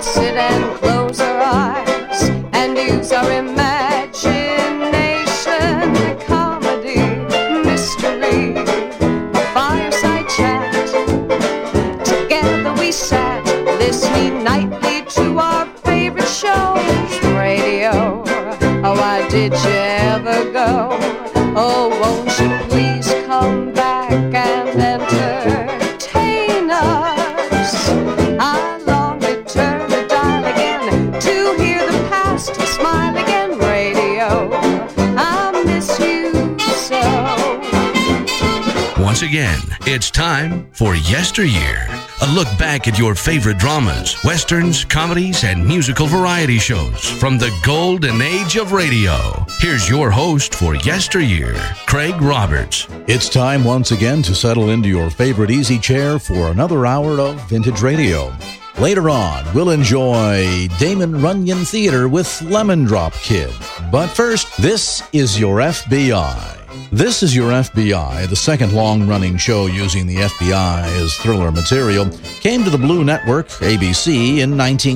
could sit and close our eyes and use our imagination. Comedy, mystery, a fireside chat. Together we sat, listening nightly to our favorite shows. Radio, oh, why did you ever go? Oh, won't you please come back and entertain us? I long to turn the dial again to hear the past smile again. Radio, I miss you so. Once again, it's time for Yesteryear. A look back at your favorite dramas, westerns, comedies, and musical variety shows from the golden age of radio. Here's your host for Yesteryear, Craig Roberts. It's time once again to settle into your favorite easy chair for another hour of vintage radio. Later on, we'll enjoy Damon Runyon Theater with Lemon Drop Kid. But first, this is your FBI. This is Your FBI, the second long-running show using the FBI as thriller material, came to the Blue Network, ABC, in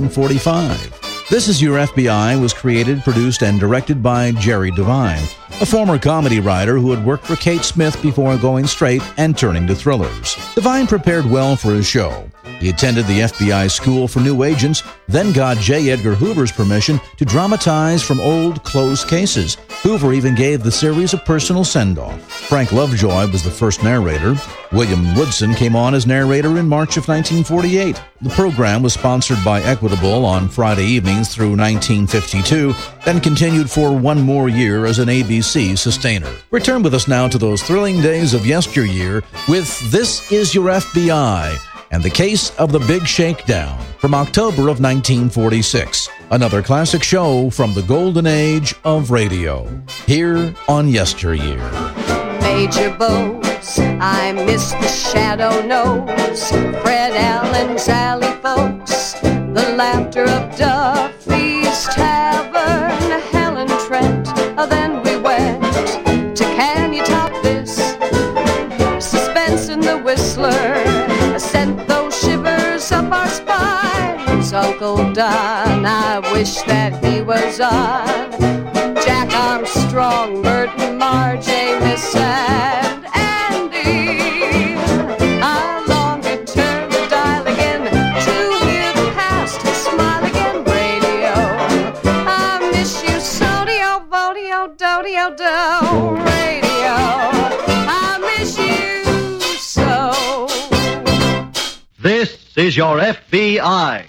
1945. This is Your FBI was created, produced, and directed by Jerry Devine, a former comedy writer who had worked for Kate Smith before going straight and turning to thrillers. Devine prepared well for his show. He attended the FBI School for New Agents, then got J. Edgar Hoover's permission to dramatize from old closed cases. Hoover even gave the series a personal send-off. Frank Lovejoy was the first narrator. William Woodson came on as narrator in March of 1948. The program was sponsored by Equitable on Friday evenings through 1952, then continued for one more year as an ABC sustainer. Return with us now to those thrilling days of yesteryear with This Is Your FBI and the Case of the Big Shakedown from October of 1946. Another classic show from the golden age of radio, here on Yesteryear. Major Bose, I miss the Shadow Nose, Fred Allen's Alley Folks, the laughter of Duffy's Tavern, Helen Trent, then we went to Can You Top This, Suspense in the Whistler, sent those shivers up our spines. Uncle Don, I wish that he was on. Jack Armstrong, Merton, Marge, Amos, and Andy. I long to turn the dial again to hear the past smile again. Radio, I miss you so. Dio, vodio, do, do. Radio, I miss you so. This is your FBI.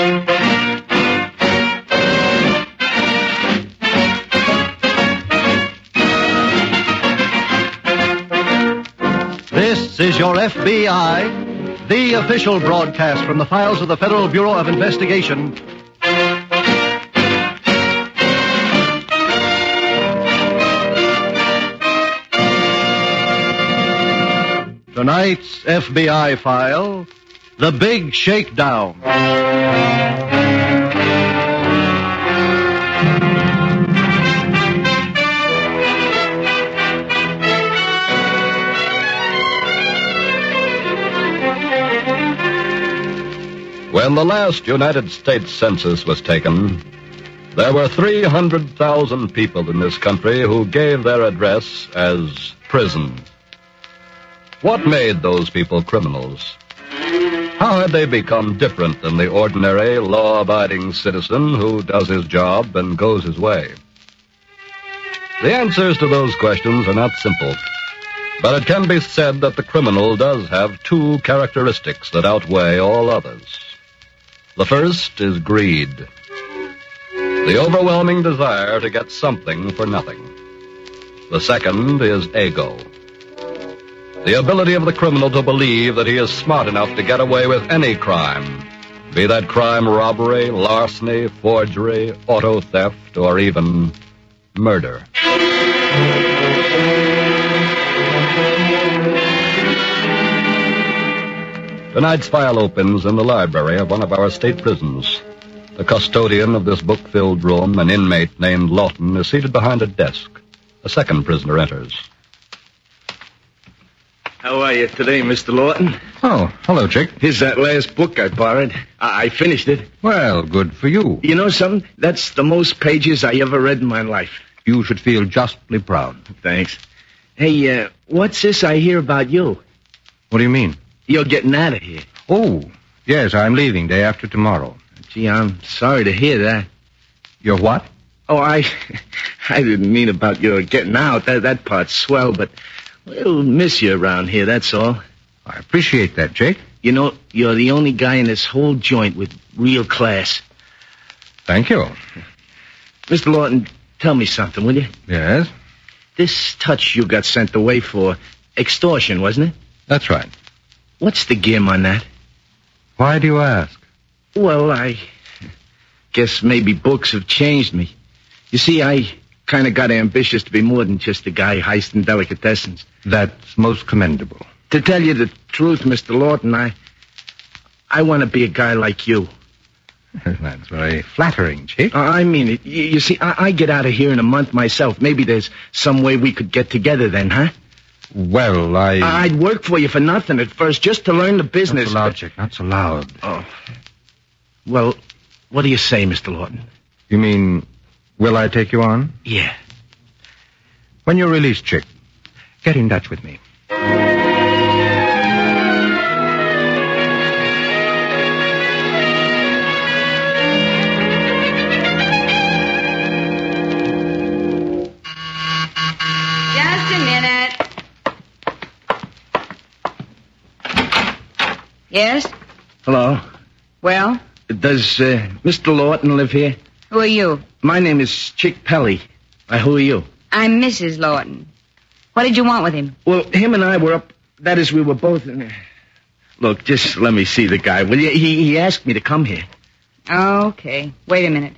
This is your FBI, the official broadcast from the files of the Federal Bureau of Investigation. Tonight's FBI file, The Big Shakedown. When the last United States Census was taken, there were 300,000 people in this country who gave their address as prison. What made those people criminals? How had they become different than the ordinary, law-abiding citizen who does his job and goes his way? The answers to those questions are not simple, but it can be said that the criminal does have two characteristics that outweigh all others. The first is greed, the overwhelming desire to get something for nothing. The second is ego, the ability of the criminal to believe that he is smart enough to get away with any crime, be that crime robbery, larceny, forgery, auto theft, or even murder. Tonight's file opens in the library of one of our state prisons. The custodian of this book-filled room, an inmate named Lawton, is seated behind a desk. A second prisoner enters. How are you today, Mr. Lawton? Oh, hello, Chick. Here's that last book I borrowed. I finished it. Well, good for you. You know something? That's the most pages I ever read in my life. You should feel justly proud. Thanks. Hey, what's this I hear about you? What do you mean? You're getting out of here. Oh, yes, I'm leaving day after tomorrow. Gee, I'm sorry to hear that. You're what? Oh, I didn't mean about your getting out. That part's swell, but we'll miss you around here, that's all. I appreciate that, Jake. You know, you're the only guy in this whole joint with real class. Thank you. Mr. Lawton, tell me something, will you? Yes? This touch you got sent away for extortion, wasn't it? That's right. What's the gim on that? Why do you ask? Well, I guess maybe books have changed me. You see, I kind of got ambitious to be more than just a guy heisting delicatessens. That's most commendable. To tell you the truth, Mr. Lawton, I want to be a guy like you. That's very flattering, Chick. I mean it. You see, I get out of here in a month myself. Maybe there's some way we could get together then, huh? Well, I'd work for you for nothing at first, just to learn the business. Not so loud, Chick. Not so loud. Oh. Well, what do you say, Mr. Lawton? You mean, will I take you on? Yeah. When you're released, Chick, get in touch with me. Yes? Hello. Well? Does Mr. Lawton live here? Who are you? My name is Chick Pelly. Who are you? I'm Mrs. Lawton. What did you want with him? Well, him and I were up... That is, we were both in there. Look, just let me see the guy, will you? He asked me to come here. Okay. Wait a minute.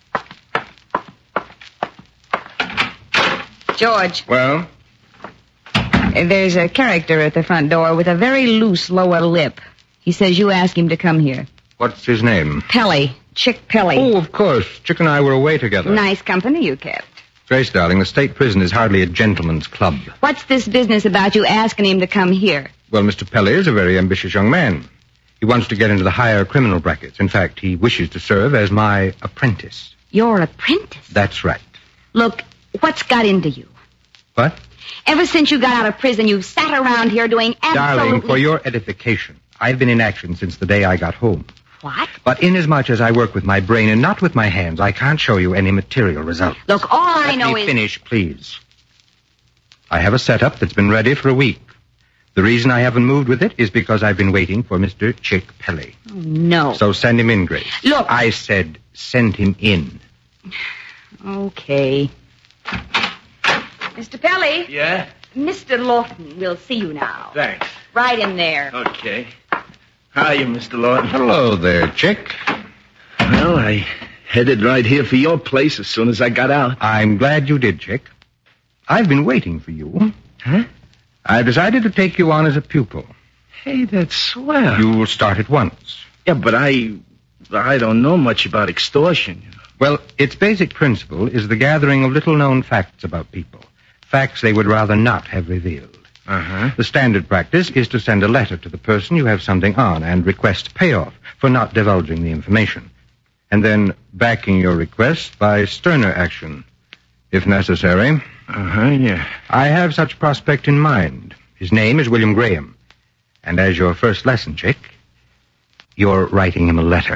George. Well? There's a character at the front door with a very loose lower lip. He says you asked him to come here. What's his name? Pelly. Chick Pelly. Oh, of course. Chick and I were away together. Nice company you kept. Grace, darling, the state prison is hardly a gentleman's club. What's this business about you asking him to come here? Well, Mr. Pelly is a very ambitious young man. He wants to get into the higher criminal brackets. In fact, he wishes to serve as my apprentice. Your apprentice? That's right. Look, what's got into you? What? Ever since you got out of prison, you've sat around here doing absolutely... Darling, for your edification, I've been in action since the day I got home. What? But inasmuch as I work with my brain and not with my hands, I can't show you any material result. Look, all I know is... Let me finish, please. I have a setup that's been ready for a week. The reason I haven't moved with it is because I've been waiting for Mr. Chick Pelly. Oh, no. So send him in, Grace. Look... I said send him in. Okay. Mr. Pelly? Yeah? Mr. Lawton will see you now. Thanks. Right in there. Okay. How are you, Mr. Lawton? Hello there, Chick. Well, I headed right here for your place as soon as I got out. I'm glad you did, Chick. I've been waiting for you. Huh? I've decided to take you on as a pupil. Hey, that's swell. You will start at once. Yeah, but I don't know much about extortion. You know. Well, its basic principle is the gathering of little-known facts about people. Facts they would rather not have revealed. Uh-huh. The standard practice is to send a letter to the person you have something on and request payoff for not divulging the information. And then backing your request by sterner action, if necessary. Uh-huh, yeah. I have such prospect in mind. His name is William Graham. And as your first lesson, Chick, you're writing him a letter.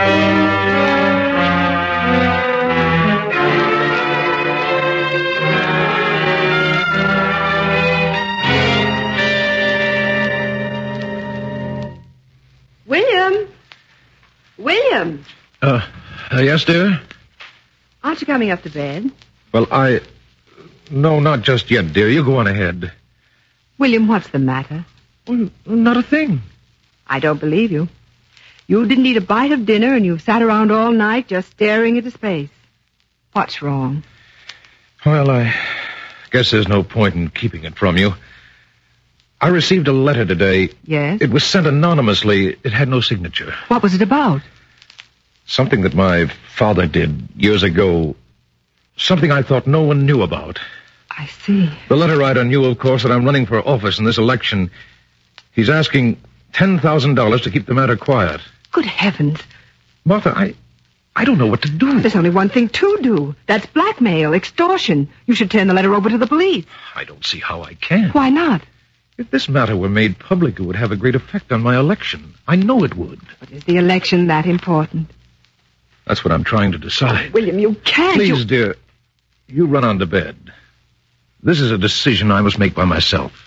William! Yes, dear? Aren't you coming up to bed? Well, No, not just yet, dear. You go on ahead. William, what's the matter? Well, not a thing. I don't believe you. You didn't eat a bite of dinner and you've sat around all night just staring into space. What's wrong? Well, I guess there's no point in keeping it from you. I received a letter today. Yes? It was sent anonymously. It had no signature. What was it about? Something that my father did years ago. Something I thought no one knew about. I see. The letter writer knew, of course, that I'm running for office in this election. He's asking $10,000 to keep the matter quiet. Good heavens. Martha, I don't know what to do. There's only one thing to do. That's blackmail, extortion. You should turn the letter over to the police. I don't see how I can. Why not? If this matter were made public, it would have a great effect on my election. I know it would. But is the election that important? That's what I'm trying to decide. William, you can't. Please, dear, you run on to bed. This is a decision I must make by myself.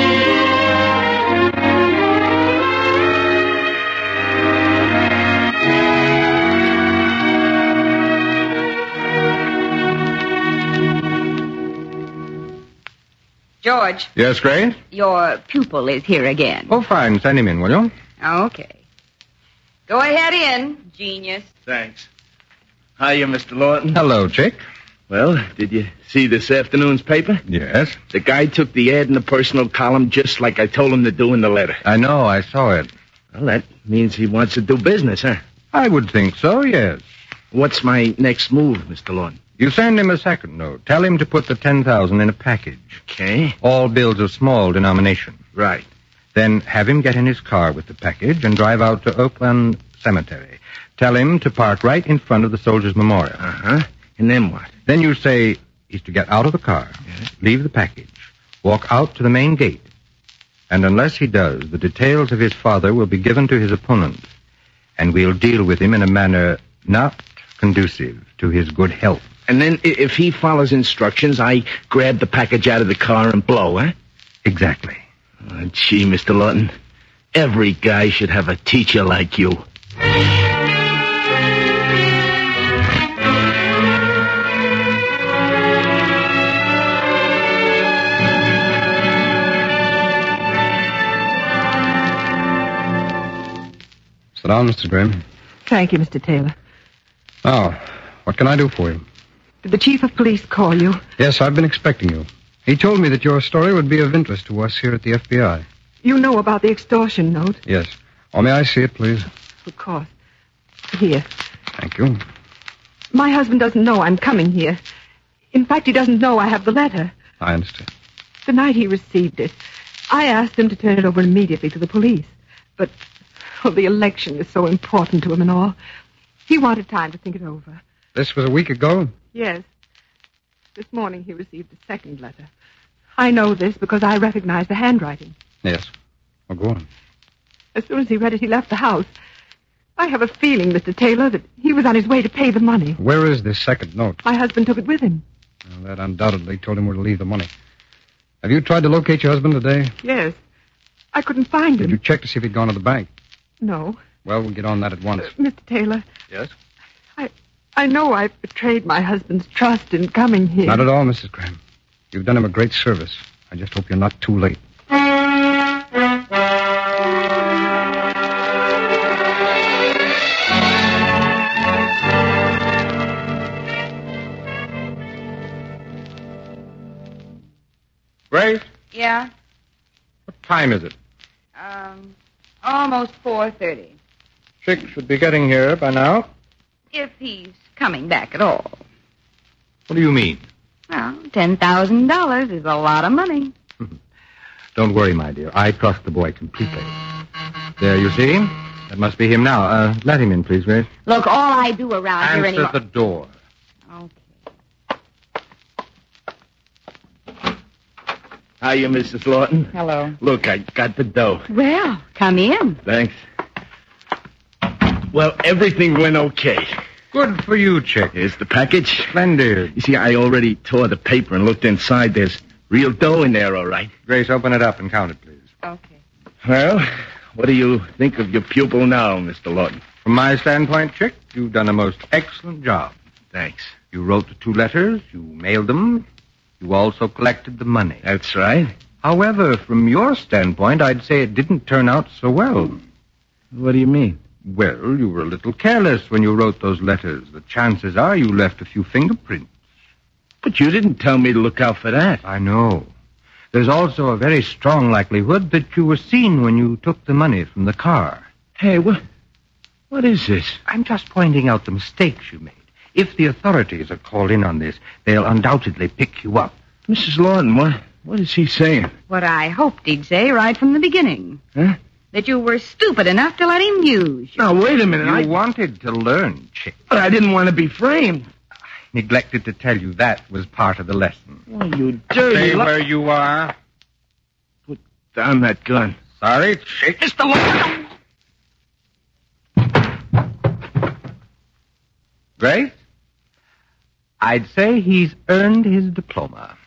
George, Yes, Grace? your pupil is here again. Oh, fine. Send him in, will you? Okay. Go ahead in, genius. Thanks. Hiya, Mr. Lawton. Hello, Chick. Well, did you see this afternoon's paper? Yes. The guy took the ad in the personal column just like I told him to do in the letter. I know. I saw it. Well, that means he wants to do business, huh? I would think so, yes. What's my next move, Mr. Lawton? You send him a second note. Tell him to put the $10,000 in a package. Okay. All bills of small denomination. Right. Then have him get in his car with the package and drive out to Oakland Cemetery. Tell him to park right in front of the Soldiers' Memorial. Uh-huh. And then what? Then you say he's to get out of the car, leave the package, walk out to the main gate. And unless he does, the details of his father will be given to his opponent, and we'll deal with him in a manner not conducive to his good health. And then if he follows instructions, I grab the package out of the car and blow, huh? Exactly. Oh, gee, Mr. Lawton, every guy should have a teacher like you. Sit down, Mr. Graham. Thank you, Mr. Taylor. Now, what can I do for you? Did the chief of police call you? Yes, I've been expecting you. He told me that your story would be of interest to us here at the FBI. You know about the extortion note? Yes. Oh, may I see it, please? Of course. Here. Thank you. My husband doesn't know I'm coming here. In fact, he doesn't know I have the letter. I understand. The night he received it, I asked him to turn it over immediately to the police. But, the election is so important to him and all. He wanted time to think it over. This was a week ago? Yes. This morning he received the second letter. I know this because I recognize the handwriting. Yes. Well, go on. As soon as he read it, he left the house. I have a feeling, Mr. Taylor, that he was on his way to pay the money. Where is this second note? My husband took it with him. Well, that undoubtedly told him where to leave the money. Have you tried to locate your husband today? Yes. I couldn't find him. Did you check to see if he'd gone to the bank? No. Well, we'll get on that at once. Mr. Taylor. Yes? I know I've betrayed my husband's trust in coming here. Not at all, Mrs. Graham. You've done him a great service. I just hope you're not too late. Grace, Yeah? what time is it? Almost 4:30. Chick should be getting here by now. If he's coming back at all. What do you mean? Well, $10,000 is a lot of money. Don't worry, my dear. I trust the boy completely. There, you see? That must be him now. Let him in, please, Grace. Look, all I do around here Answer anymore... the door. Okay. Hiya, Mrs. Lawton. Hello. Look, I got the dough. Well, come in. Thanks. Well, everything went okay. Good for you, Chick. Here's the package. Splendid. You see, I already tore the paper and looked inside. There's real dough in there, all right. Grace, open it up and count it, please. Okay. Well, what do you think of your pupil now, Mr. Lawton? From my standpoint, Chick, you've done a most excellent job. Thanks. You wrote the 2 letters. You mailed them. You also collected the money. That's right. However, from your standpoint, I'd say it didn't turn out so well. What do you mean? Well, you were a little careless when you wrote those letters. The chances are you left a few fingerprints. But you didn't tell me to look out for that. I know. There's also a very strong likelihood that you were seen when you took the money from the car. Hey, what is this? I'm just pointing out the mistakes you made. If the authorities are called in on this, they'll undoubtedly pick you up. Mrs. Lawton, what is he saying? What I hoped he'd say right from the beginning. Huh? That you were stupid enough to let him use you. Now, wait a minute. You wanted to learn, Chick. But I didn't want to be framed. Neglected to tell you that was part of the lesson. Oh, you dirty... Stay where you are. Put down that gun. Sorry, Chick. Mr. Lawton! Grace? I'd say he's earned his diploma.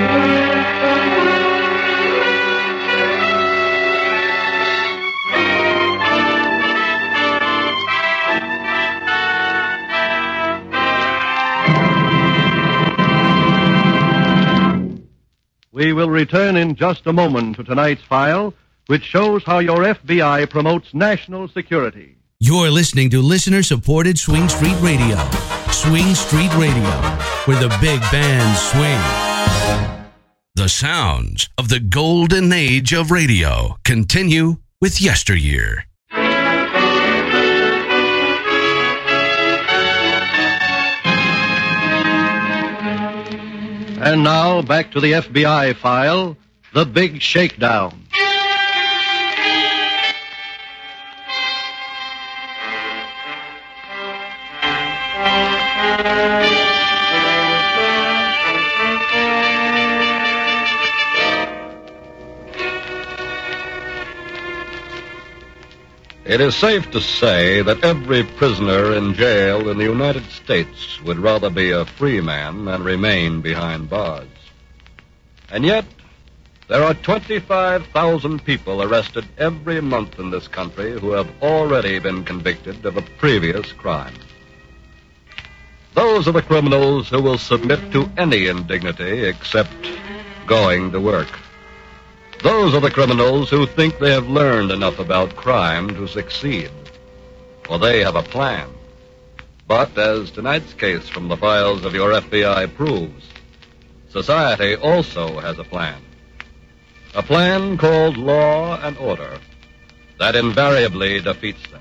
We will return in just a moment to tonight's file, which shows how your FBI promotes national security. You're listening to listener-supported Swing Street Radio. Swing Street Radio, where the big bands swing. The sounds of the golden age of radio continue with Yesteryear. And now, back to the FBI file, The Big Shakedown. It is safe to say that every prisoner in jail in the United States would rather be a free man than remain behind bars. And yet, there are 25,000 people arrested every month in this country who have already been convicted of a previous crime. Those are the criminals who will submit to any indignity except going to work. Those are the criminals who think they have learned enough about crime to succeed. For they have a plan. But, as tonight's case from the files of your FBI proves, society also has a plan. A plan called law and order that invariably defeats them.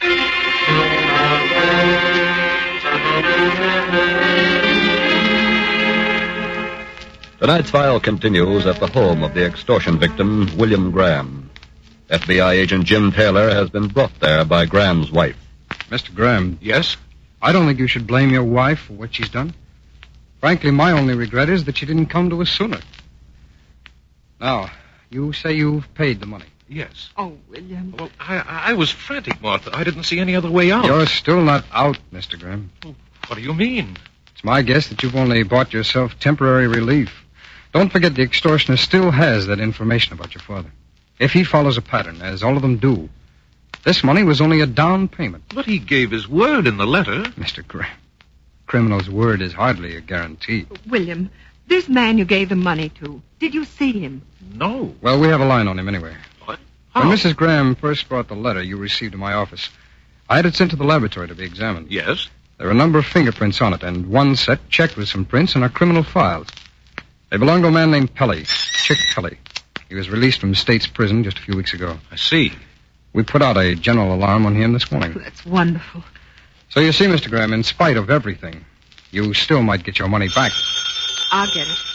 Tonight's file continues at the home of the extortion victim, William Graham. FBI agent Jim Taylor has been brought there by Graham's wife. Mr. Graham. Yes? I don't think you should blame your wife for what she's done. Frankly, my only regret is that she didn't come to us sooner. Now, you say you've paid the money. Yes. Oh, William. Well, I was frantic, Martha. I didn't see any other way out. You're still not out, Mr. Graham. What do you mean? It's my guess that you've only bought yourself temporary relief. Don't forget the extortionist still has that information about your father. If he follows a pattern, as all of them do, this money was only a down payment. But he gave his word in the letter. Mr. Graham, criminal's word is hardly a guarantee. William, this man you gave the money to, did you see him? No. Well, we have a line on him anyway. What? How? When Mrs. Graham first brought the letter you received in my office, I had it sent to the laboratory to be examined. Yes? There are a number of fingerprints on it, and one set checked with some prints in our criminal files. They belong to a man named Pelly, Chick Pelly. He was released from state's prison just a few weeks ago. I see. We put out a general alarm on him this morning. That's wonderful. So you see, Mr. Graham, in spite of everything, you still might get your money back. I'll get it.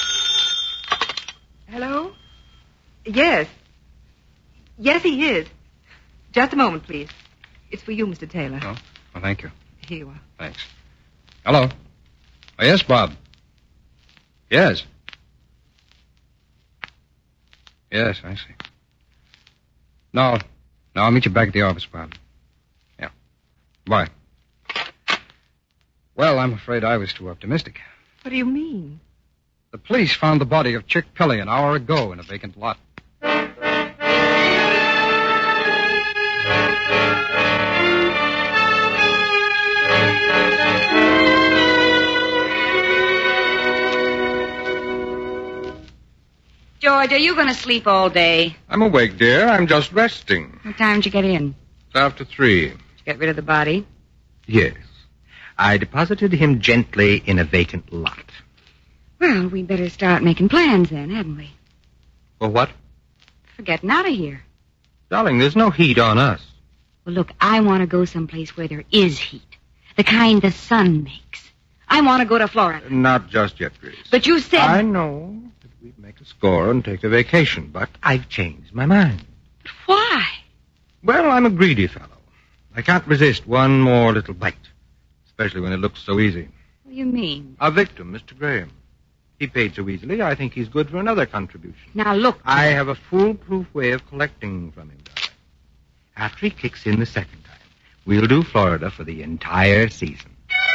Hello? Yes. Yes, he is. Just a moment, please. It's for you, Mr. Taylor. Oh, well, thank you. Here you are. Thanks. Hello? Oh, yes, Bob. Yes. Yes, I see. No, I'll meet you back at the office, Bob. Yeah. Bye. Well, I'm afraid I was too optimistic. What do you mean? The police found the body of Chick Pelly an hour ago in a vacant lot. George, are you going to sleep all day? I'm awake, dear. I'm just resting. What time did you get in? It's after 3. Did you get rid of the body? Yes. I deposited him gently in a vacant lot. Well, we'd better start making plans then, hadn't we? For what? For getting out of here. Darling, there's no heat on us. Well, look, I want to go someplace where there is heat. The kind the sun makes. I want to go to Florida. Not just yet, Grace. But you said... I know that we'd make a score and take a vacation, but I've changed my mind. Why? Well, I'm a greedy fellow. I can't resist one more little bite, especially when it looks so easy. What do you mean? Our victim, Mr. Graham. He paid so easily, I think he's good for another contribution. Now, look. I have a foolproof way of collecting from him, darling. After he kicks in the second time, we'll do Florida for the entire season.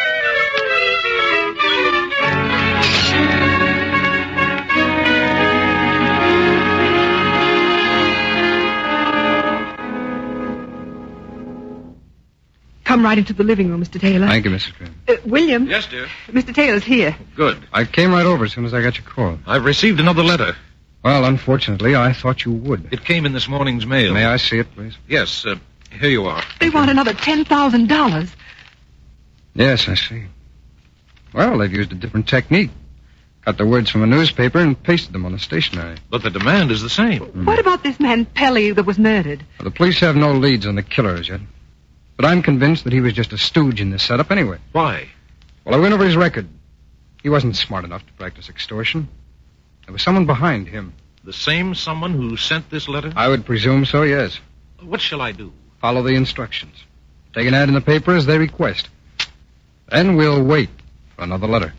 Come right into the living room, Mr. Taylor. Thank you, Mrs. Graham. William. Yes, dear. Mr. Taylor's here. Good. I came right over as soon as I got your call. I've received another letter. Well, unfortunately, I thought you would. It came in this morning's mail. May I see it, please? Yes, here you are. They want another $10,000. Yes, I see. Well, they've used a different technique. Got the words from a newspaper and pasted them on the stationery. But the demand is the same. What about this man Pelly that was murdered? Well, the police have no leads on the killer as yet. But I'm convinced that he was just a stooge in this setup anyway. Why? Well, I went over his record. He wasn't smart enough to practice extortion. There was someone behind him. The same someone who sent this letter? I would presume so, yes. What shall I do? Follow the instructions. Take an ad in the paper as they request. Then we'll wait for another letter.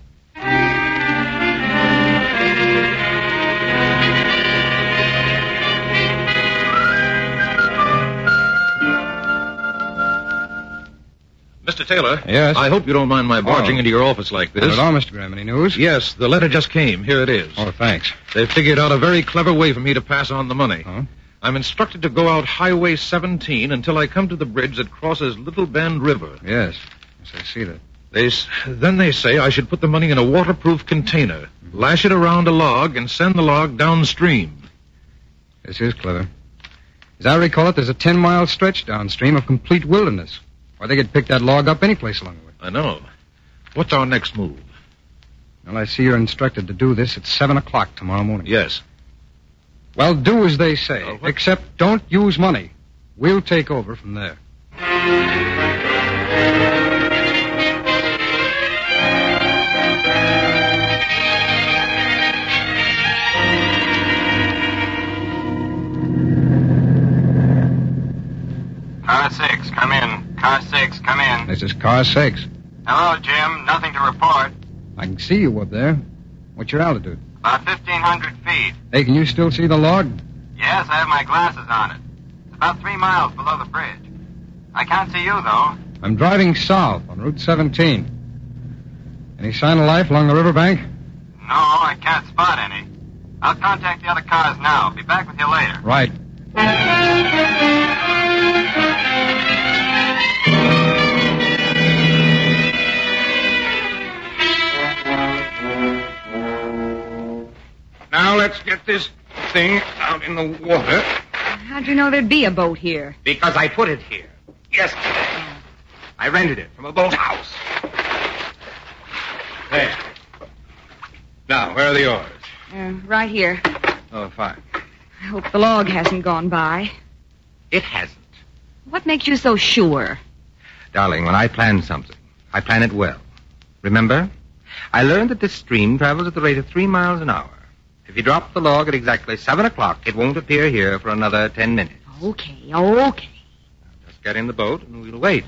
Mr. Taylor? Yes? I hope you don't mind my barging into your office like this. Not at all, Mr. Graham. Any news? Yes, the letter just came. Here it is. Oh, thanks. They've figured out a very clever way for me to pass on the money. Huh? I'm instructed to go out Highway 17 until I come to the bridge that crosses Little Bend River. Yes. Yes, I see that. Then they say I should put the money in a waterproof container, lash it around a log, and send the log downstream. This is clever. As I recall it, there's a 10-mile stretch downstream of complete wilderness. Or they could pick that log up any place along the way. I know. What's our next move? Well, I see you're instructed to do this at 7 o'clock tomorrow morning. Yes. Well, do as they say, except don't use money. We'll take over from there. Car 6, come in. Car 6, come in. This is Car 6. Hello, Jim. Nothing to report. I can see you up there. What's your altitude? About 1,500 feet. Hey, can you still see the log? Yes, I have my glasses on it. It's about 3 miles below the bridge. I can't see you, though. I'm driving south on Route 17. Any sign of life along the riverbank? No, I can't spot any. I'll contact the other cars now. Be back with you later. Right. Now let's get this thing out in the water. How'd you know there'd be a boat here? Because I put it here yesterday. I rented it from a boathouse. There. Now, where are the oars? Right here. Oh, fine. I hope the log hasn't gone by. It hasn't. What makes you so sure? Darling, when I plan something, I plan it well. Remember? I learned that this stream travels at the rate of 3 miles an hour. If you drop the log at exactly 7 o'clock, it won't appear here for another 10 minutes. Okay. Now, just get in the boat and we'll wait.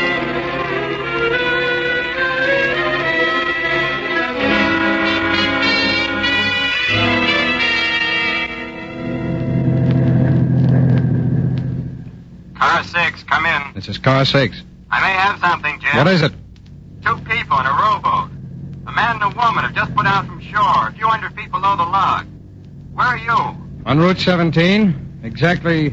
Car 6, come in. This is Car 6. I may have something, Jim. What is it? 2 people in a rowboat. A man and a woman have just put out from shore, a few hundred feet below the log. Where are you? On Route 17, exactly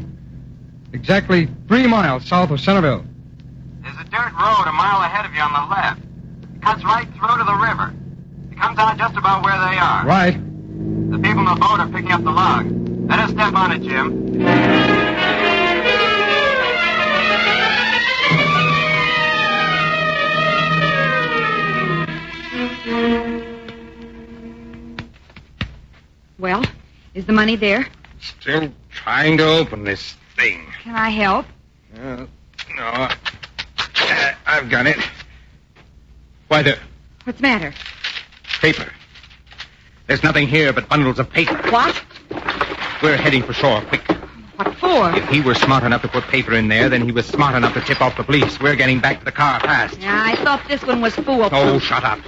3 miles south of Centerville. There's a dirt road a mile ahead of you on the left. It cuts right through to the river. It comes out just about where they are. Right. The people in the boat are picking up the log. Let us step on it, Jim. Well, is the money there? Still trying to open this thing. Can I help? No. I've got it. Why, What's the matter? Paper. There's nothing here but bundles of paper. What? We're heading for shore, quick. What for? If he were smart enough to put paper in there, then he was smart enough to tip off the police. We're getting back to the car fast. Yeah, I thought this one was foolproof. Oh, shut up.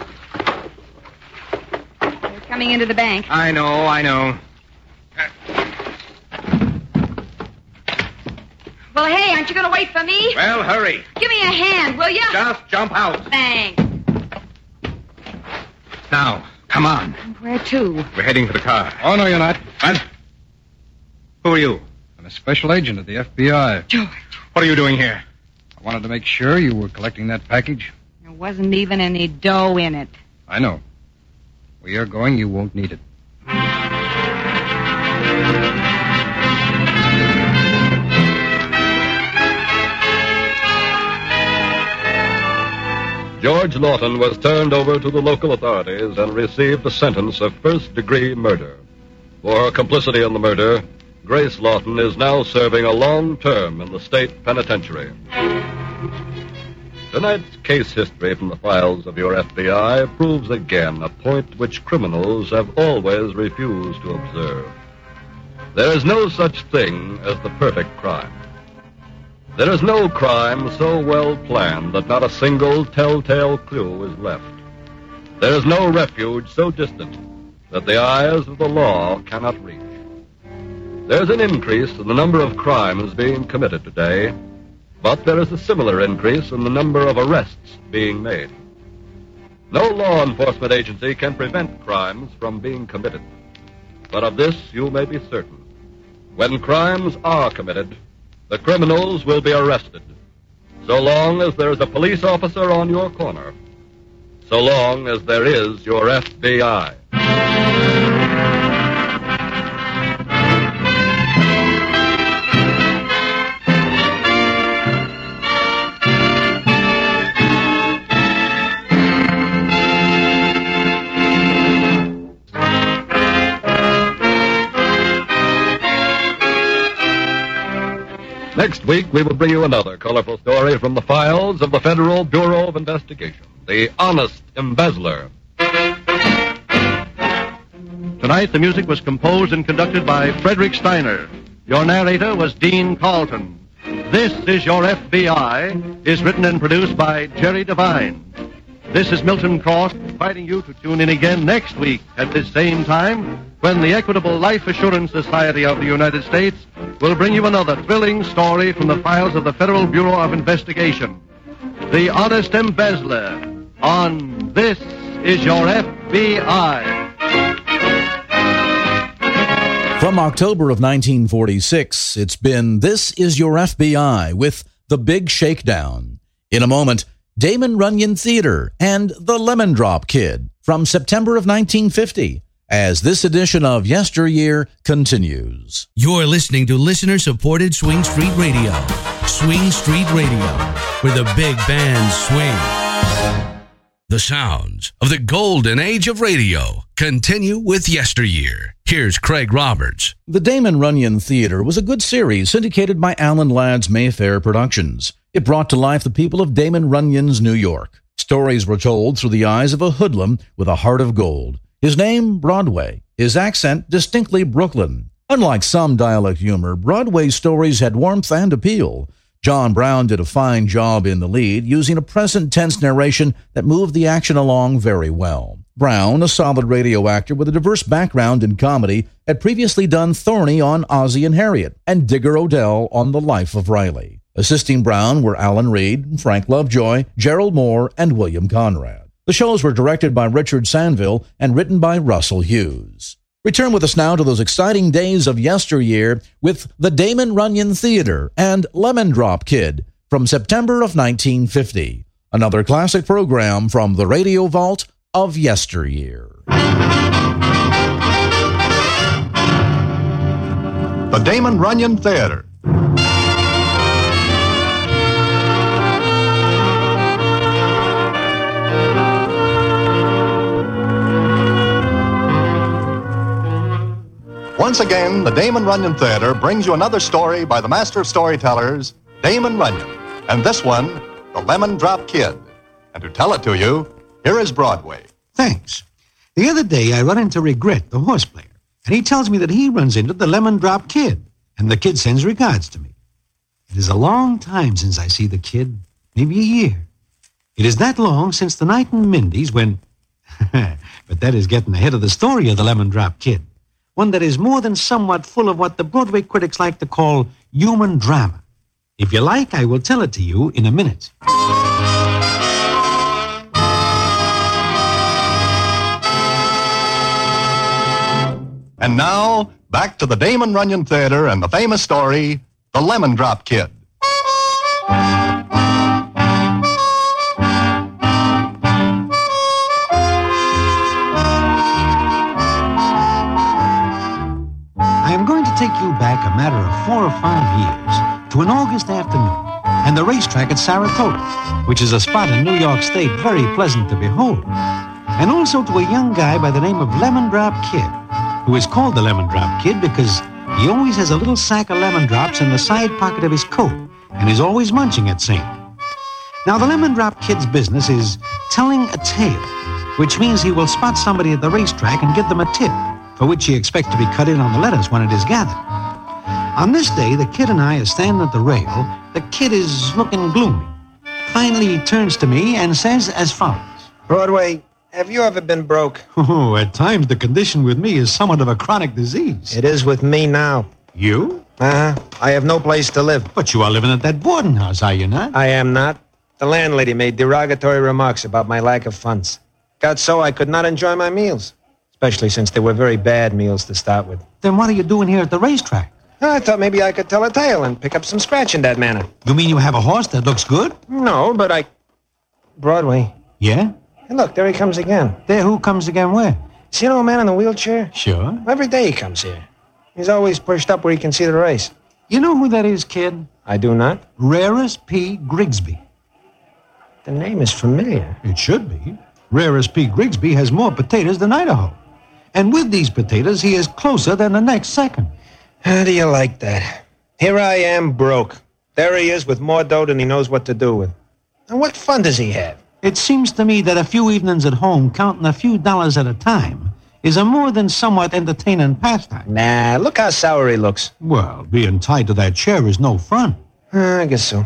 They're coming into the bank. I know. Well, hey, aren't you going to wait for me? Well, hurry. Give me a hand, will you? Just jump out. Thanks. Now, come on. Where to? We're heading for the car. Oh, no, you're not. What? Who are you? I'm a special agent of the FBI. George. What are you doing here? I wanted to make sure you were collecting that package. There wasn't even any dough in it. I know. Where you're going, you won't need it. George Lawton was turned over to the local authorities and received a sentence of first-degree murder. For her complicity in the murder, Grace Lawton is now serving a long term in the state penitentiary. Tonight's case history from the files of your FBI proves again a point which criminals have always refused to observe. There is no such thing as the perfect crime. There is no crime so well planned that not a single telltale clue is left. There is no refuge so distant that the eyes of the law cannot reach. There's an increase in the number of crimes being committed today, but there is a similar increase in the number of arrests being made. No law enforcement agency can prevent crimes from being committed. But of this you may be certain. When crimes are committed, the criminals will be arrested. So long as there is a police officer on your corner. So long as there is your FBI. Next week, we will bring you another colorful story from the files of the Federal Bureau of Investigation, The Honest Embezzler. Tonight, the music was composed and conducted by Frederick Steiner. Your narrator was Dean Carlton. This Is Your FBI is written and produced by Jerry Devine. This is Milton Cross inviting you to tune in again next week at this same time when the Equitable Life Assurance Society of the United States will bring you another thrilling story from the files of the Federal Bureau of Investigation. The Honest Embezzler on This Is Your FBI. From October of 1946, it's been This Is Your FBI with The Big Shakedown. In a moment, Damon Runyon Theater and The Lemon Drop Kid from September of 1950 as this edition of Yesteryear continues. You're listening to listener-supported Swing Street Radio. Swing Street Radio, where the big bands swing. The sounds of the golden age of radio continue with Yesteryear. Here's Craig Roberts. The Damon Runyon Theater was a good series syndicated by Alan Ladd's Mayfair Productions. It brought to life the people of Damon Runyon's New York. Stories were told through the eyes of a hoodlum with a heart of gold. His name, Broadway. His accent, distinctly Brooklyn. Unlike some dialect humor, Broadway's stories had warmth and appeal. John Brown did a fine job in the lead, using a present tense narration that moved the action along very well. Brown, a solid radio actor with a diverse background in comedy, had previously done Thorny on Ozzie and Harriet and Digger Odell on The Life of Riley. Assisting Brown were Alan Reed, Frank Lovejoy, Gerald Moore, and William Conrad. The shows were directed by Richard Sanville and written by Russell Hughes. Return with us now to those exciting days of yesteryear with the Damon Runyon Theater and Lemon Drop Kid from September of 1950. Another classic program from the Radio Vault of yesteryear. The Damon Runyon Theater. Once again, the Damon Runyon Theater brings you another story by the master of storytellers, Damon Runyon. And this one, The Lemon Drop Kid. And to tell it to you, Here is Broadway. Thanks. The other day, I run into Regret, the horse player, and he tells me that he runs into the Lemon Drop Kid, and the kid sends regards to me. It is a long time since I see the kid, maybe a year. It is that long since the night in Mindy's when... But that is getting ahead of the story of the Lemon Drop Kid, one that is more than somewhat full of what the Broadway critics like to call human drama. If you like, I will tell it to you in a minute. And now, back to the Damon Runyon Theater and the famous story, The Lemon Drop Kid. I am going to take you back a matter of 4 or 5 years to an August afternoon and the racetrack at Saratoga, which is a spot in New York State very pleasant to behold, and also to a young guy by the name of Lemon Drop Kid, who is called the Lemon Drop Kid because he always has a little sack of lemon drops in the side pocket of his coat and is always munching at same. Now, the Lemon Drop Kid's business is telling a tale, which means he will spot somebody at the racetrack and give them a tip, for which he expects to be cut in on the letters when it is gathered. On this day, the kid and I are standing at the rail. The kid is looking gloomy. Finally, he turns to me and says as follows. Broadway, have you ever been broke? Oh, at times the condition with me is somewhat of a chronic disease. It is with me now. You? Uh-huh. I have no place to live. But you are living at that boarding house, are you not? I am not. The landlady made derogatory remarks about my lack of funds. Got so I could not enjoy my meals, especially since they were very bad meals to start with. Then what are you doing here at the racetrack? I thought maybe I could tell a tale and pick up some scratch in that manner. You mean you have a horse that looks good? No, but I... Broadway. Yeah? Hey, look, there he comes again. There, who comes again where? See an old man in the wheelchair? Sure. Every day he comes here. He's always pushed up where he can see the race. You know who that is, kid? I do not. Rarus P. Grigsby. The name is familiar. It should be. Rarus P. Grigsby has more potatoes than Idaho. And with these potatoes, he is closer than the next second. How do you like that? Here I am, broke. There he is with more dough than he knows what to do with. And what fun does he have? It seems to me that a few evenings at home, counting a few dollars at a time, is a more than somewhat entertaining pastime. Nah, look how sour he looks. Well, being tied to that chair is no fun. I guess so.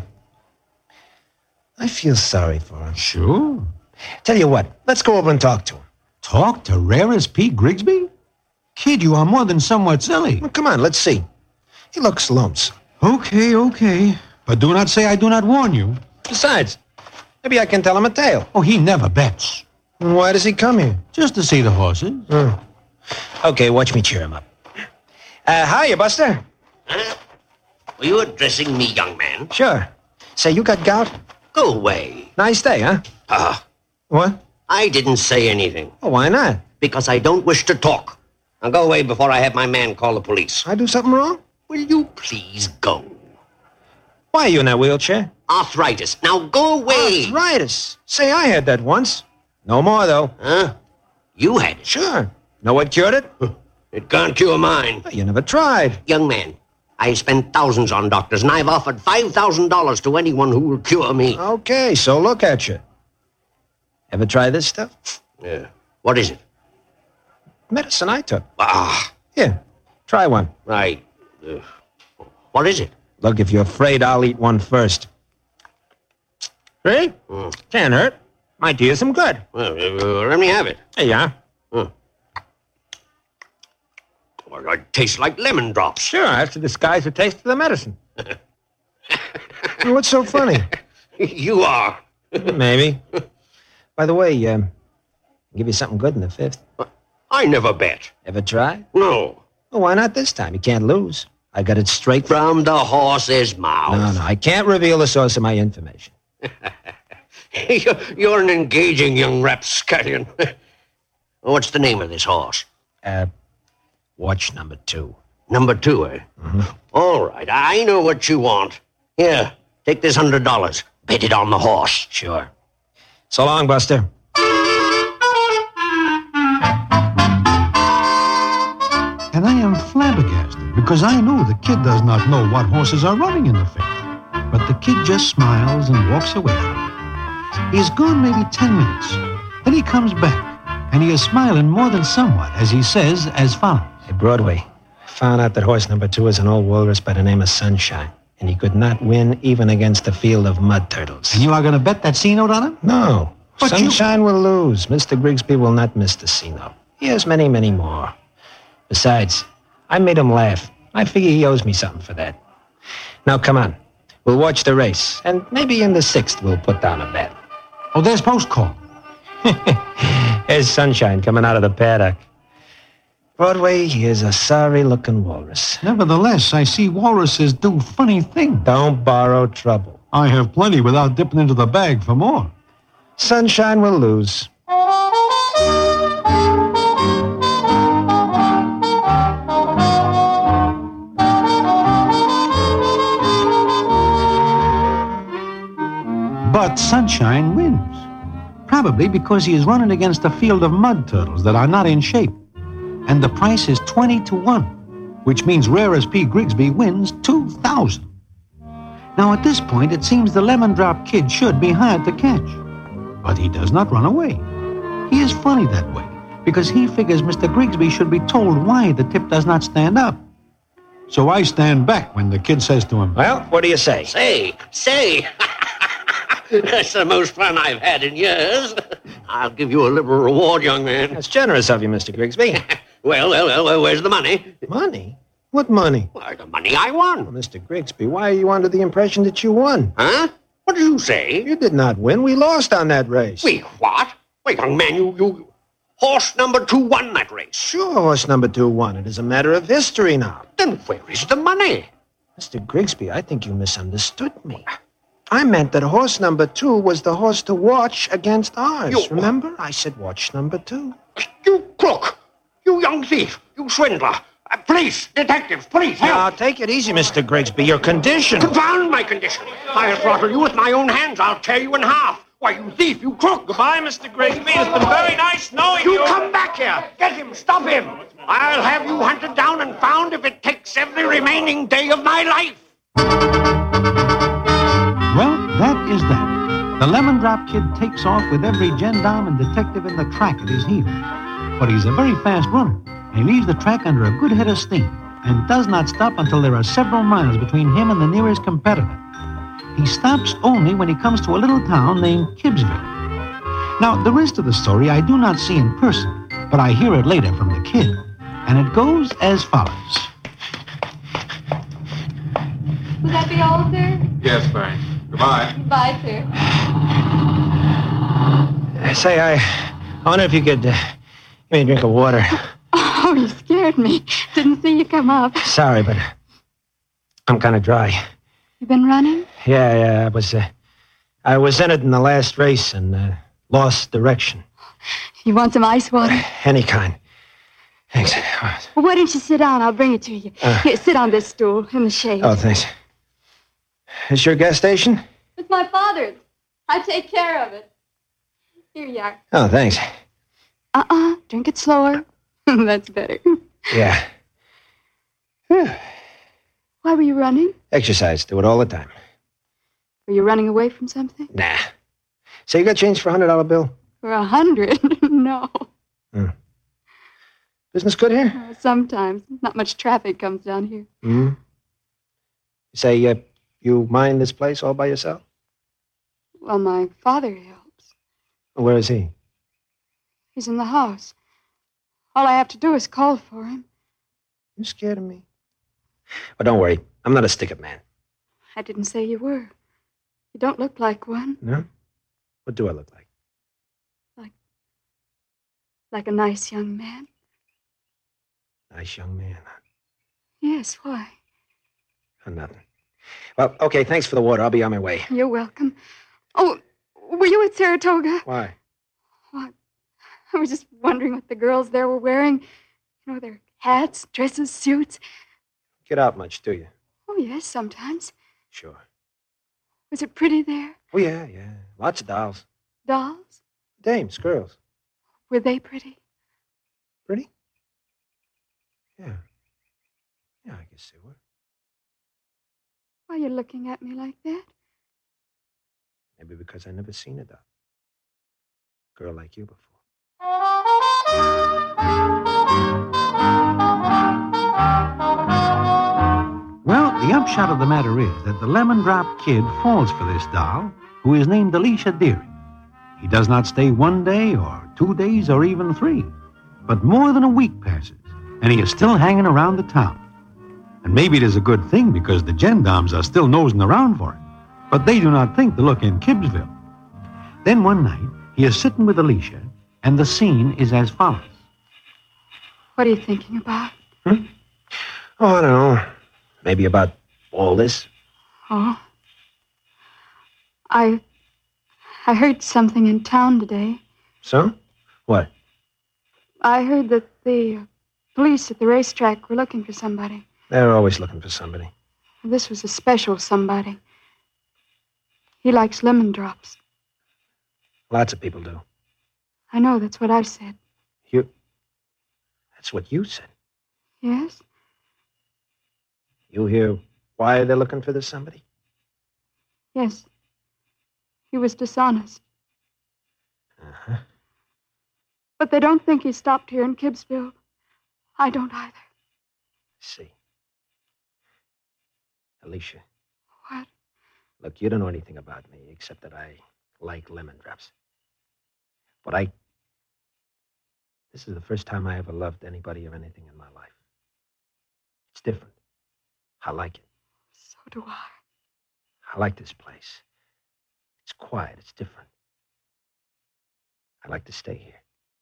I feel sorry for him. Sure. Tell you what, let's go over and talk to him. Talk to Rarus P. Grigsby? Kid, you are more than somewhat silly. Well, come on, let's see. He looks lonesome. Okay. But do not say I do not warn you. Besides, maybe I can tell him a tale. Oh, he never bets. Why does he come here? Just to see the horses. Okay, watch me cheer him up. Hiya, Buster. Huh? Were you addressing me, young man? Sure. Say, you got gout? Go away. Nice day, huh? What? I didn't say anything. Oh, why not? Because I don't wish to talk. Now go away before I have my man call the police. I do something wrong? Will you please go? Why are you in that wheelchair? Arthritis. Now go away. Arthritis? Say, I had that once. No more, though. Huh? You had it? Sure. Know what cured it? It can't cure mine. You never tried. Young man, I spent thousands on doctors, and I've offered $5,000 to anyone who will cure me. Okay, so look at you. Ever try this stuff? Yeah. What is it? Medicine I took. Ah. Here, try one. Right. What is it? Look, if you're afraid, I'll eat one first. See? Can't hurt. Might do you some good. Well, let me have it. Here you are. Well, it tastes like lemon drops. Sure, I have to disguise the taste of the medicine. What's so funny? You are. Maybe. By the way, I'll give you something good in the fifth. I never bet. Ever try? No. Well, why not this time? You can't lose. I got it straight from the horse's mouth. No, I can't reveal the source of my information. You're an engaging young rapscallion. What's the name of this horse? Watch number 2. Number 2, eh? Mm-hmm. All right, I know what you want. Here, take this $100. Bet it on the horse. Sure. So long, Buster. And I am flabbergasted because I know the kid does not know what horses are running in the field. But the kid just smiles and walks away from me. He's gone maybe 10 minutes. Then he comes back, and he is smiling more than somewhat as he says as follows. Hey, Broadway, found out that horse number 2 is an old walrus by the name of Sunshine, and he could not win even against a field of mud turtles. And you are going to bet that C-note on him? No. But Sunshine will lose. Mr. Grigsby will not miss the C-note. He has many, many more. Besides, I made him laugh. I figure he owes me something for that. Now, come on. We'll watch the race, and maybe in the 6th we'll put down a bet. Oh, there's post call. There's Sunshine coming out of the paddock. Broadway, he is a sorry-looking walrus. Nevertheless, I see walruses do funny things. Don't borrow trouble. I have plenty without dipping into the bag for more. Sunshine will lose. But Sunshine wins. Probably because he is running against a field of mud turtles that are not in shape. And the price is 20-1, which means Rarest P. Grigsby wins $2,000. Now, at this point, it seems the Lemon Drop Kid should be hard to catch. But he does not run away. He is funny that way, because he figures Mr. Grigsby should be told why the tip does not stand up. So I stand back when the kid says to him, Well, what do you say? Say. That's the most fun I've had in years. I'll give you a liberal reward, young man. That's generous of you, Mr. Grigsby. Well, where's the money? Money? What money? Why, the money I won. Well, Mr. Grigsby, why are you under the impression that you won? Huh? What did you say? You did not win. We lost on that race. Wait, what? Wait, young man, you... Horse number 2 won that race. Sure, horse number 2 won. It is a matter of history now. Then where is the money? Mr. Grigsby, I think you misunderstood me. I meant that horse number 2 was the horse to watch against ours. Remember? I said watch number 2. You crook! You young thief! You swindler! Police! Detectives! Police! Help! Now, take it easy, Mr. Grigsby. Your condition... Confound my condition! I'll throttle you with my own hands. I'll tear you in half. Why, you thief! You crook! Goodbye, Mr. Grigsby. It's been very nice knowing you. You come back here! Get him! Stop him! I'll have you hunted down and found if it takes every remaining day of my life! Well, that is that. The Lemon Drop Kid takes off with every gendarme and detective in the track at his heels. But he's a very fast runner, and he leaves the track under a good head of steam and does not stop until there are several miles between him and the nearest competitor. He stops only when he comes to a little town named Kibbsville. Now, the rest of the story I do not see in person, but I hear it later from the kid, and it goes as follows. Will that be all, sir? Yes, Frank. Goodbye. Goodbye, sir. Say, I wonder if you could give me a drink of water. Oh, you scared me. Didn't see you come up. Sorry, but I'm kind of dry. You been running? Yeah, I was in it in the last race and lost direction. You want some ice water? Any kind. Thanks. Well, why don't you sit down? I'll bring it to you. Here, sit on this stool in the shade. Oh, thanks. Is your gas station? It's my father's. I take care of it. Here you are. Oh, thanks. Drink it slower. That's better. Yeah. Why were you running? Exercise. Do it all the time. Were you running away from something? Nah. Say, you got change for a $100 bill? For 100? No. Business good here? Sometimes. Not much traffic comes down here. You say, you mind this place all by yourself? Well, my father helps. Where is he? He's in the house. All I have to do is call for him. You scared of me? Well, don't worry. I'm not a stick-up man. I didn't say you were. You don't look like one. No? What do I look like? Like a nice young man. Nice young man. Yes, why? Oh, nothing. Well, okay, thanks for the water. I'll be on my way. You're welcome. Oh, were you at Saratoga? Why? Well, I was just wondering what the girls there were wearing. You know, their hats, dresses, suits. Get out much, do you? Oh, yes, sometimes. Sure. Was it pretty there? Oh, yeah. Lots of dolls. Dolls? Dames, girls. Were they pretty? Pretty? Yeah. Yeah, I guess they were. Why are you looking at me like that? Maybe because I never seen a doll. girl like you before. Well, the upshot of the matter is that the Lemon Drop Kid falls for this doll, who is named Alicia Deering. He does not stay 1 day or 2 days or even 3, but more than a week passes, and he is still hanging around the town. And maybe it is a good thing because the gendarmes are still nosing around for him, but they do not think to look in Kibbsville. Then one night, he is sitting with Alicia, and the scene is as follows. What are you thinking about? Oh, I don't know. Maybe about all this. Oh. I heard something in town today. So? What? I heard that the police at the racetrack were looking for somebody. They're always looking for somebody. This was a special somebody. He likes lemon drops. Lots of people do. I know, that's what I've said. That's what you said. Yes? You hear why they're looking for this somebody? Yes. He was dishonest. Uh-huh. But they don't think he stopped here in Kibbsville. I don't either. See. Alicia. What? Look, you don't know anything about me except that I like lemon drops. But this is the first time I ever loved anybody or anything in my life. It's different. I like it. So do I. I like this place. It's quiet. It's different. I like to stay here.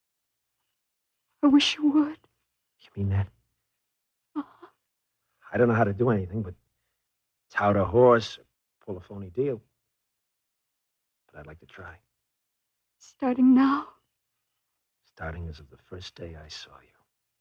I wish you would. You mean that? Uh-huh. I don't know how to do anything but tout a horse or pull a phony deal. But I'd like to try. Starting now? Starting as of the first day I saw you.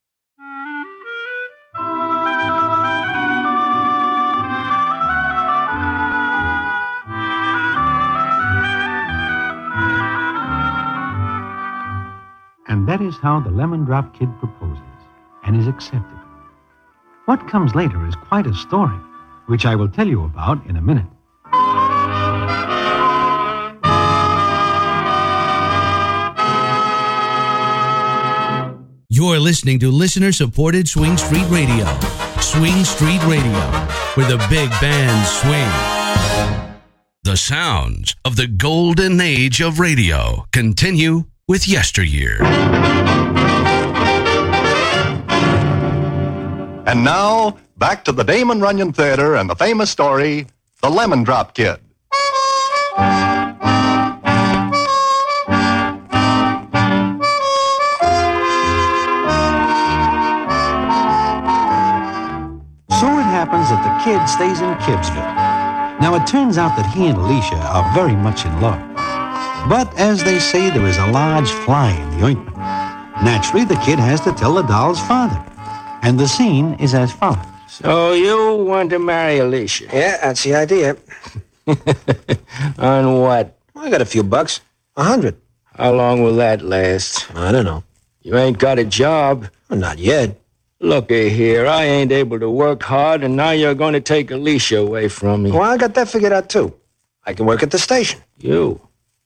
And that is how the Lemon Drop Kid proposes and is accepted. What comes later is quite a story, which I will tell you about in a minute. You're listening to listener-supported Swing Street Radio. Swing Street Radio, where the big bands swing. The sounds of the golden age of radio continue with Yesteryear. And now, back to the Damon Runyon Theater and the famous story, The Lemon Drop Kid. So it happens that the kid stays in Kibbsville. Now, it turns out that he and Alicia are very much in love. But, as they say, there is a large fly in the ointment. Naturally, the kid has to tell the doll's father. And the scene is as follows. So you want to marry Alicia? Yeah, that's the idea. On what? I got a few bucks. 100. How long will that last? I don't know. You ain't got a job. Well, not yet. Looky here, I ain't able to work hard, and now you're going to take Alicia away from me. Well, I got that figured out, too. I can work at the station. You?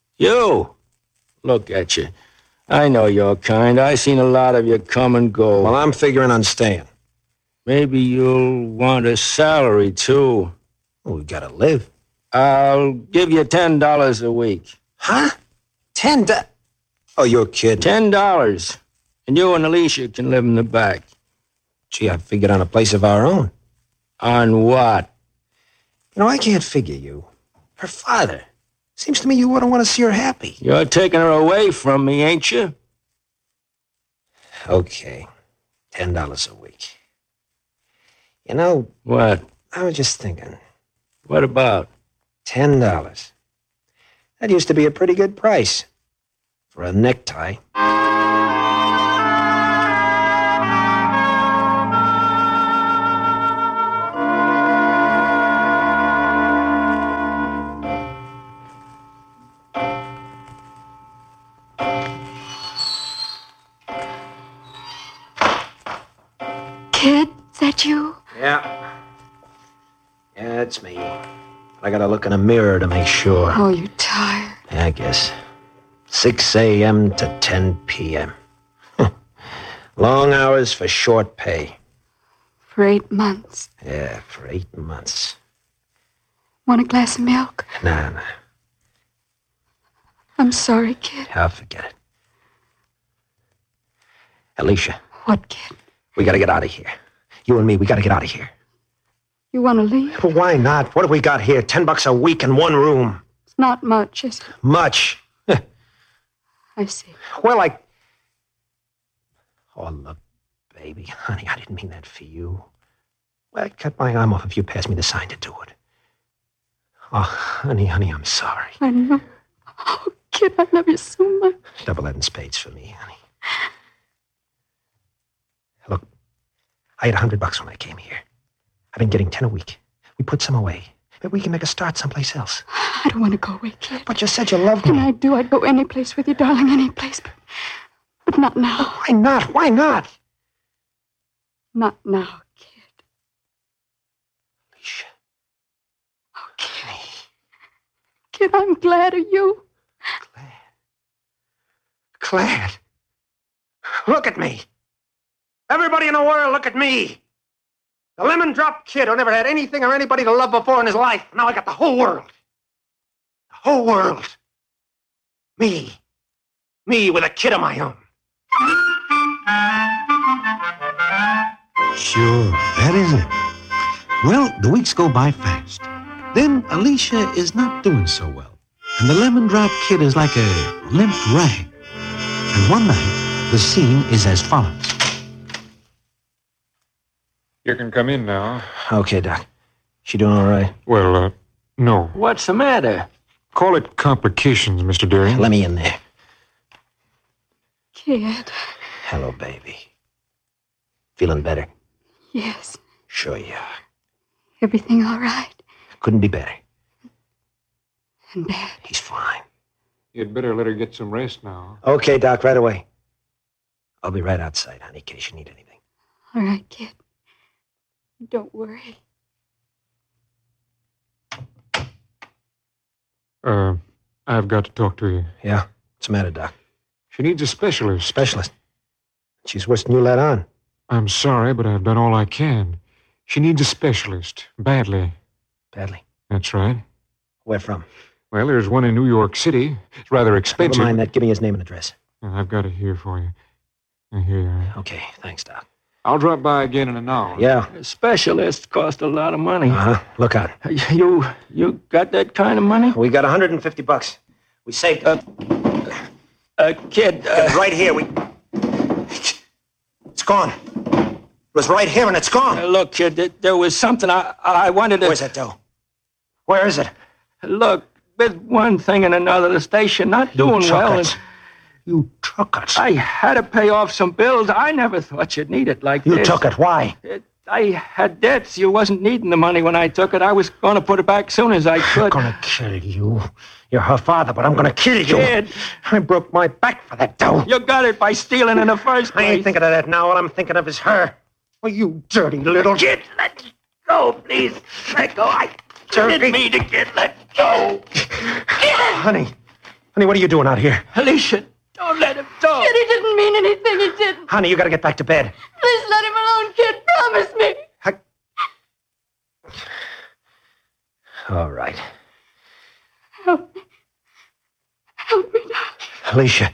Look at you. I know your kind. I seen a lot of you come and go. Well, I'm figuring on staying. Maybe you'll want a salary, too. Well, we gotta live. I'll give you $10 a week. Huh? $10? Oh, you're kidding. $10. And you and Alicia can live in the back. Gee, I figured on a place of our own. On what? You know, I can't figure you. Her father. Seems to me you wouldn't want to see her happy. You're taking her away from me, ain't you? Okay. $10 a week. You know... What? I was just thinking. What about? $10. That used to be a pretty good price. For a necktie. Kid, is that you? Yeah. Yeah, it's me. I gotta look in a mirror to make sure. Oh, you're tired. Yeah, I guess. 6 a.m. to 10 p.m. Long hours for short pay. For 8 months. Yeah, for 8 months. Want a glass of milk? Nah. I'm sorry, kid. I'll forget it. Alicia. What, kid? We gotta get out of here. You and me, we gotta get out of here. You want to leave? Well, why not? What have we got here? $10 a week in one room. It's not much, is it? Much. I see. Well, Oh, look, baby. Honey, I didn't mean that for you. Well, I'd cut my arm off if you passed me the sign to do it. Oh, honey, I'm sorry. I know. Oh, kid, I love you so much. Double that in spades for me, honey. Look, I had $100 when I came here. I've been getting 10 a week. We put some away. Maybe we can make a start someplace else. I don't want to go away, kid. But you said you loved me. And I do. I'd go any place with you, darling, any place. But not now. Why not? Why not? Not now, kid. Alicia. Oh, kid. Kid, I'm glad of you. Glad? Look at me. Everybody in the world, look at me. The lemon drop kid who never had anything or anybody to love before in his life. Now I got the whole world. The whole world. Me. Me with a kid of my own. Sure, that is it. Well, the weeks go by fast. Then Alicia is not doing so well. And the lemon drop kid is like a limp rag. And one night, the scene is as follows. You can come in now. Okay, Doc. She doing all right? Well, no. What's the matter? Call it complications, Mr. Deering. Let me in there. Kid. Hello, baby. Feeling better? Yes. Sure you are. Everything all right? Couldn't be better. And Dad? He's fine. You'd better let her get some rest now. Okay, Doc, right away. I'll be right outside, honey, in case you need anything. All right, kid. Don't worry. I've got to talk to you. Yeah? What's the matter, Doc? She needs a specialist. Specialist? She's worse than you let on. I'm sorry, but I've done all I can. She needs a specialist. Badly. Badly? That's right. Where from? Well, there's one in New York City. It's rather expensive. Never mind that. Give me his name and address. I've got it here for you. Here you are. Okay, thanks, Doc. I'll drop by again in an hour. Yeah. Specialists cost a lot of money. Uh-huh. Look out. You got that kind of money? We got $150. We saved kid. Right here. It's gone. It was right here and it's gone. Look, kid, there was something I wanted to... Where's that dough? Where is it? Look, with one thing and another, the station not doing well. You took it. I had to pay off some bills. I never thought you'd need it like this. You took it. Why? I had debts. You wasn't needing the money when I took it. I was going to put it back soon as I could. I'm going to kill you. You're her father, but I'm going to kill you. Kid. I broke my back for that dough. You got it by stealing in the first place. I ain't thinking of that now. All I'm thinking of is her. Oh, you dirty little... Kid, let go, please. Let go. I didn't mean to let go. Honey, what are you doing out here? Alicia, don't let him talk. Kid, he didn't mean anything. He didn't. Honey, you got to get back to bed. Please let him alone, kid. Promise me. All right. Help me. Help me, darling. Alicia.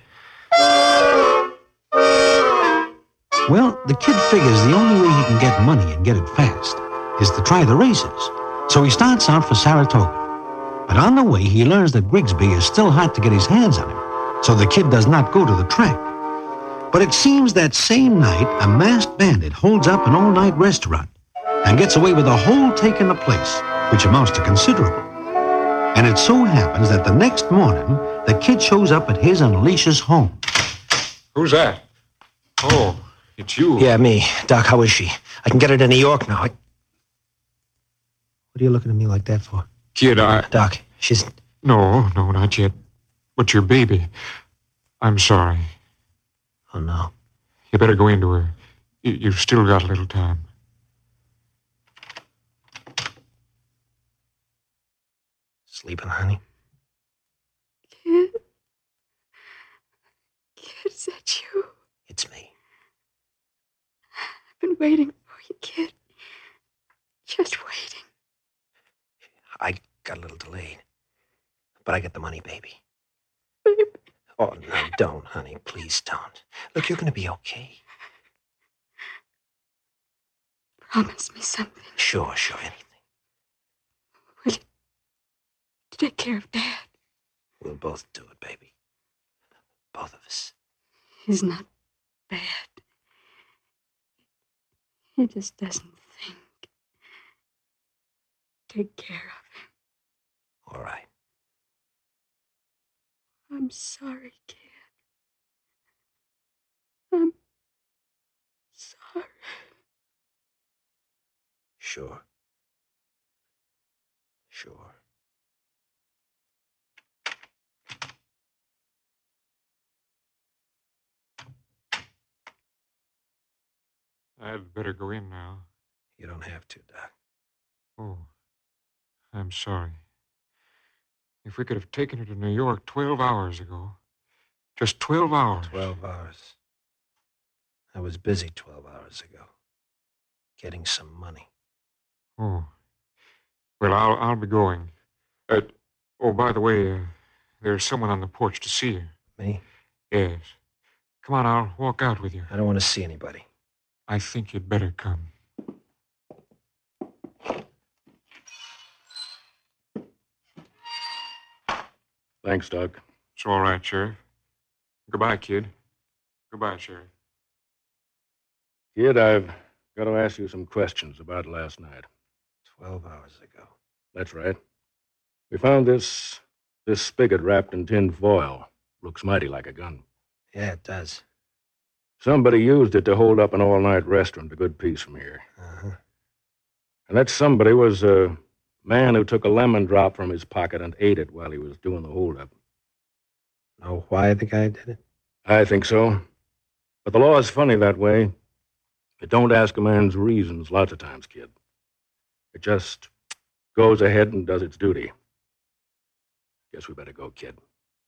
Well, the kid figures the only way he can get money and get it fast is to try the races. So he starts out for Saratoga. But on the way, he learns that Grigsby is still hot to get his hands on him, so the kid does not go to the track. But it seems that same night, a masked bandit holds up an all-night restaurant and gets away with the whole take in the place, which amounts to considerable. And it so happens that the next morning, the kid shows up at his and Alicia's home. Who's that? Oh, it's you. Yeah, me. Doc, how is she? I can get her to New York now. What are you looking at me like that for? Kid, Doc, she's... No, not yet. But your baby. I'm sorry. Oh, no. You better go into her. You've still got a little time. Sleeping, honey? Kid. Is that you? It's me. I've been waiting for you, kid. Just waiting. I got a little delayed. But I get the money, baby. Baby. Oh, no, don't, honey. Please don't. Look, you're going to be okay. Promise me something. Sure, anything. Will you take care of Dad? We'll both do it, baby. Both of us. He's not bad. He just doesn't think. Take care of him. All right. I'm sorry, kid. I'm sorry. Sure. I'd better go in now. You don't have to, Doc. Oh, I'm sorry. If we could have taken her to New York 12 hours ago. Just 12 hours. 12 hours. I was busy 12 hours ago. Getting some money. Oh. Well, I'll be going. Oh, by the way, there's someone on the porch to see you. Me? Yes. Come on, I'll walk out with you. I don't want to see anybody. I think you'd better come. Thanks, Doc. It's all right, Sheriff. Goodbye, kid. Goodbye, Sheriff. Kid, I've got to ask you some questions about last night. 12 hours ago. That's right. We found this spigot wrapped in tin foil. Looks mighty like a gun. Yeah, it does. Somebody used it to hold up an all-night restaurant a good piece from here. Uh-huh. And that somebody was a man who took a lemon drop from his pocket and ate it while he was doing the holdup. Know why the guy did it? I think so. But the law is funny that way. It don't ask a man's reasons lots of times, kid. It just goes ahead and does its duty. Guess we better go, kid.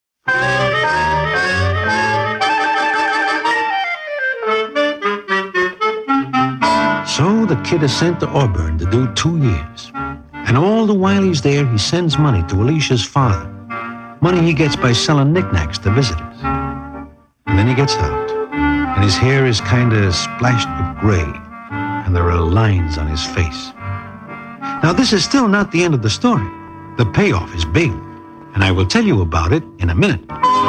So the kid is sent to Auburn to do 2 years. And all the while he's there, he sends money to Alicia's father. Money he gets by selling knickknacks to visitors. And then he gets out, and his hair is kind of splashed with gray, and there are lines on his face. Now, this is still not the end of the story. The payoff is big, and I will tell you about it in a minute.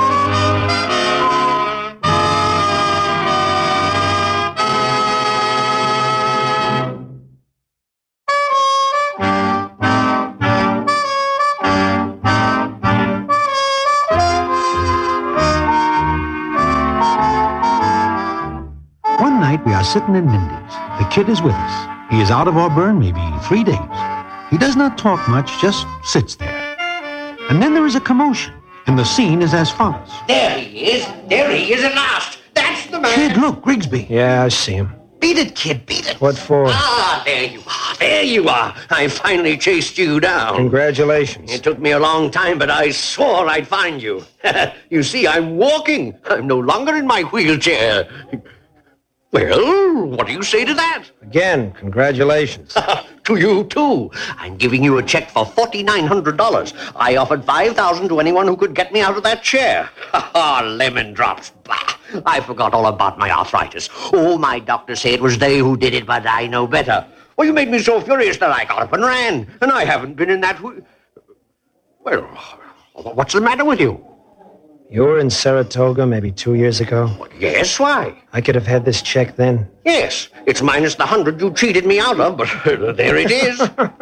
One night, we are sitting in Mindy's. The kid is with us. He is out of Auburn maybe 3 days. He does not talk much, just sits there. And then there is a commotion, and the scene is as follows. There he is. There he is at last. That's the man. Kid, look, Grigsby. Yeah, I see him. Beat it, kid. Beat it. What for? Ah, there you are. There you are. I finally chased you down. Congratulations. It took me a long time, but I swore I'd find you. You see, I'm walking. I'm no longer in my wheelchair. Well, what do you say to that? Again, congratulations. To you, too. I'm giving you a check for $4,900. I offered $5,000 to anyone who could get me out of that chair. Lemon drops. Bah. I forgot all about my arthritis. Oh, my doctor said it was they who did it, but I know better. Well, you made me so furious that I got up and ran, and I haven't been in that... Well, what's the matter with you? You were in Saratoga maybe 2 years ago? Yes, why? I could have had this check then. Yes, it's minus the 100 you cheated me out of, but there it is.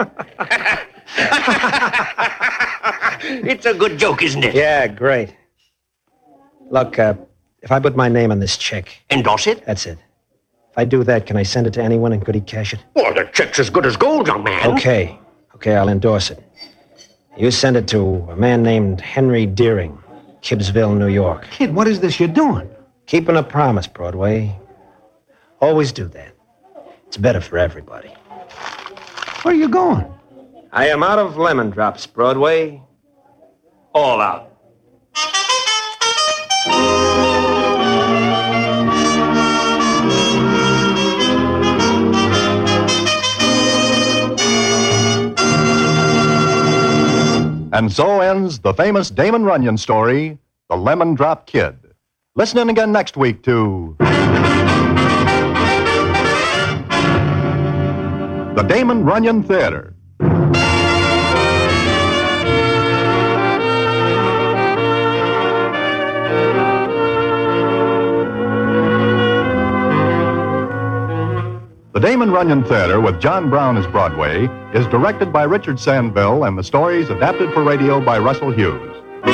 It's a good joke, isn't it? Yeah, great. Look, if I put my name on this check... Endorse it? That's it. If I do that, can I send it to anyone and could he cash it? Well, the check's as good as gold, young man. Okay, I'll endorse it. You send it to a man named Henry Deering, Gibbsville, New York. Kid, what is this you're doing? Keeping a promise, Broadway. Always do that. It's better for everybody. Where are you going? I am out of lemon drops, Broadway. All out. And so ends the famous Damon Runyon story, The Lemon Drop Kid. Listen in again next week to the Damon Runyon Theater. The Damon Runyon Theater with John Brown as Broadway is directed by Richard Sandville and the stories adapted for radio by Russell Hughes.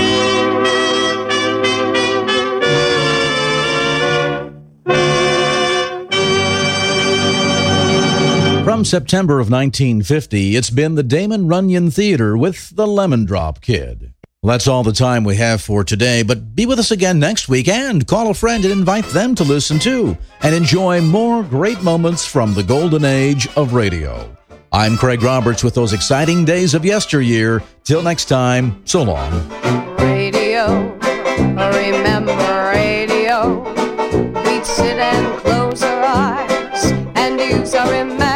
From September of 1950, it's been the Damon Runyon Theater with the Lemon Drop Kid. Well, that's all the time we have for today, but be with us again next week and call a friend and invite them to listen too and enjoy more great moments from the golden age of radio. I'm Craig Roberts with those exciting days of yesteryear. Till next time, so long. Radio, remember radio. We'd sit and close our eyes and use our imagination.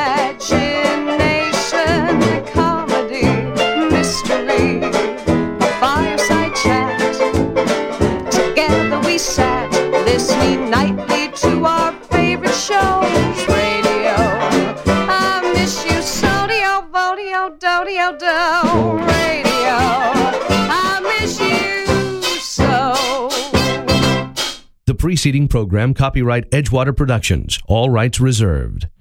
Comedy, mystery, a fireside chat. Together we sat, listening nightly to our favorite shows. Radio, I miss you, so-dio, vodio, do-dio, do. Radio, I miss you so. The preceding program, copyright Edgewater Productions, all rights reserved.